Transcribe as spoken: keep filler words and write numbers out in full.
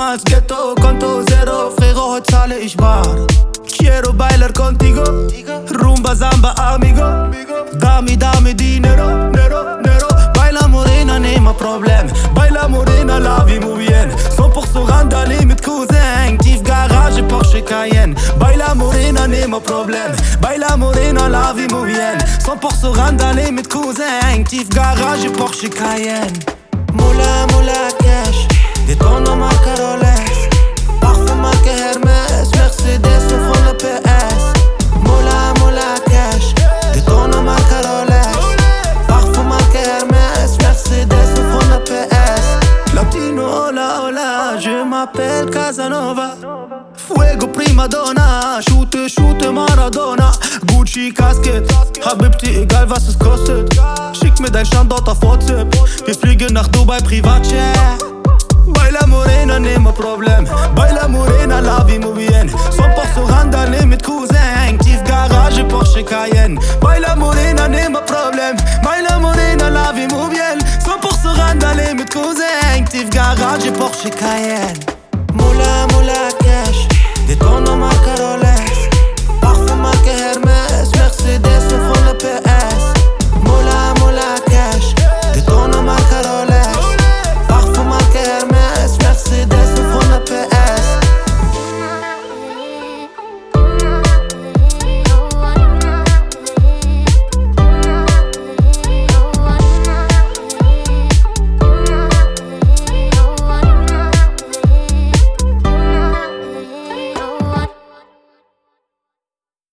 Damals Ghetto, Konto Zero, Frérot, heute zahle ich bar. Quiero bailar contigo, Rumba, Samba, amigo. Dami, dami, dinero, nero, nero. Baila morena, nema problem. Baila morena, la vie muy bien. cent pour cent randalé mit cousin, Tief Garage, Porsche Cayenne. Baila morena, nema problem. Baila morena, la vie muy bien. cent pour cent randalé mit cousin, Tief Garage, Porsche Cayenne. Moula, moula, cash. Détourne marque Rolex. Parfum marque Hermès. Mercedes au fond de P S. Moula, moula, cash. Détourne marque Rolex. Parfum marque Hermès. Mercedes au fond de P S. Latino, hola, hola. Je m'appelle Casanova. Fuego prima donna. Shoot, shoot Maradona. Gucci Casket. Habibti, egal was es kostet. Schick mir dein Standort auf WhatsApp. Wir fliegen nach Dubai Privatjet. Baila morena, nema problem. Baila morena, la vie muy bien. cent pour cent randalé mit cousin, Tief Garage, Porsche Cayenne. Baila morena, nema problem. Baila morena, la vie muy bien. cent pour cent randalé mit cousin, Tief Garage, Porsche Cayenne.